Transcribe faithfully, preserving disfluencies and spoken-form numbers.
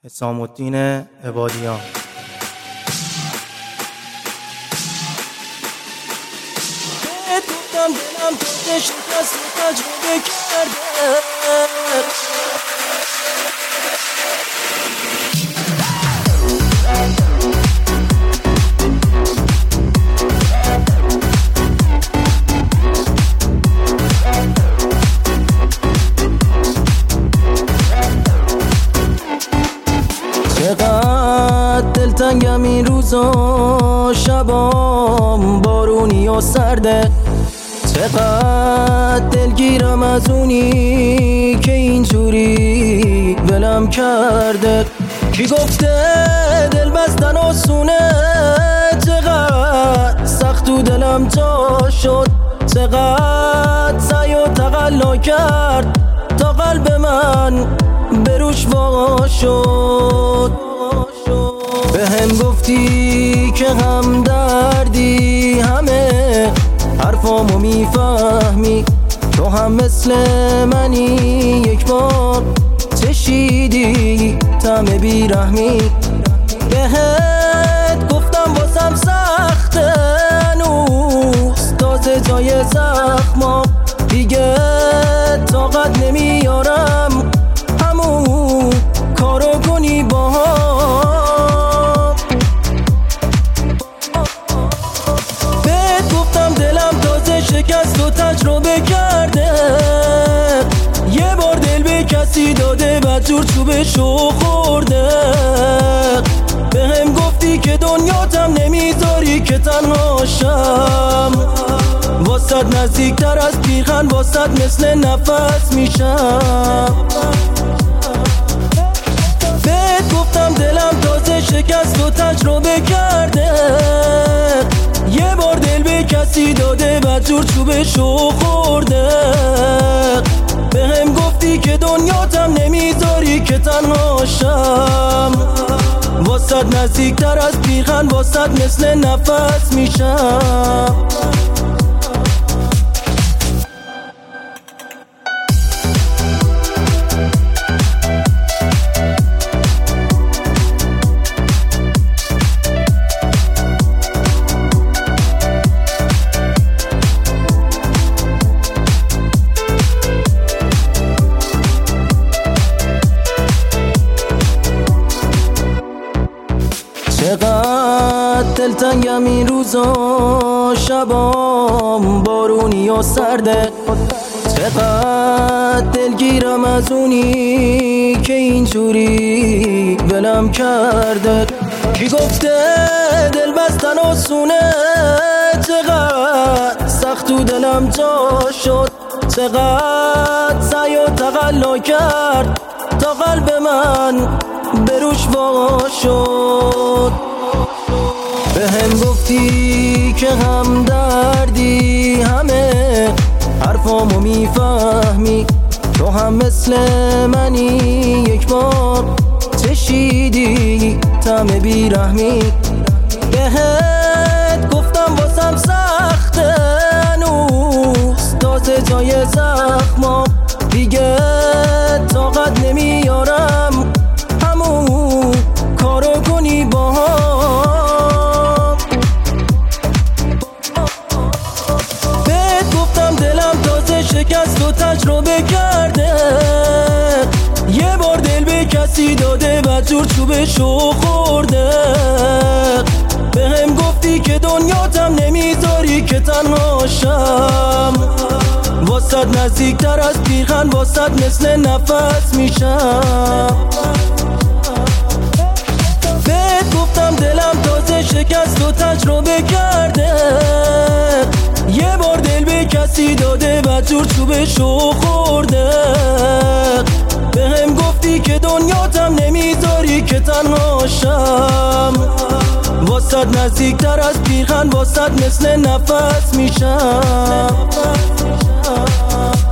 حسام الدین عبادیان. گفتم دلم تو شکست و تجربه کرده، چقدر دلتنگم این روزا، شبام بارونی و سرده، چقدر دلگیرم از اونی که اینجوری ولم کرده. کی گفته دل بستن آسونه، چقدر سخت تو دلم جا شد، چقدر سعی و تقلا کرد تا قلب من بروش وا شد. به هم گفتی که هم دردی، همه حرفامو میفهمی، تو هم مثل منی یک بار چشیدی طعم بیرحمی. بهت گفتم واسم سخته هنوز تازه جای زخمام، دیگه طاقت نمیارم همون کارو کنی با هم. بهت گفتم دلم تازه شکست و تجربه کرده، یه بار دل به کسی داده و جور چوبشو خورده. به هم گفتی که دنیاتم نمیذاری که تنهاشم، واسد نزدیکتر از پیرهن، واسد مثل نفس میشم. بهت گفتم دلم تازه شکست و تجربه کرده، یه بار دل به کسی داده و جور چوبشو خورده. به هم گفتی که دنیاتم نمیذاری که تنهاشم، واسد نزدیکتر از پیرهن، واسد مثل نفس میشم. چقدر دلتنگم این روزا، شبام بارونی و سرده، چقدر دلگیرم از اونی که اینجوری ولم کرده. کی گفته دل بستن آسونه، چقدر سخت تو دلم جا شد، چقدر سعی و تقلا کرد تا قلب من بروش وا شد. به هم گفتی که هم دردی، همه حرفامو میفهمی، تو هم مثل منی یک بار چشیدی طعم بیرحمی. بهت گفتم واسم سخته هنوز تازه جای زخمام، دیگه طاقت نمیارم همون کارو کنی با هم. بهت گفتم دلم تازه شکست و تجربه کرده، یه بار دل به کسی داده و جور چوبشو خورده. به هم گفتی که دنیاتم نمیذاری که تنهاشم، واسد نزدیکتر از پیرهن، واسد مثل نفس میشم. بهت گفتم دلم تازه شکست و تجربه کرده، یه بار دل به کسی داده و جور چوبشو خورده. به هم گفتی که دنیاتم نمیذاری که تنهاشم، واسد نزدیکتر از پیرهن، واسد مثل نفس میشم.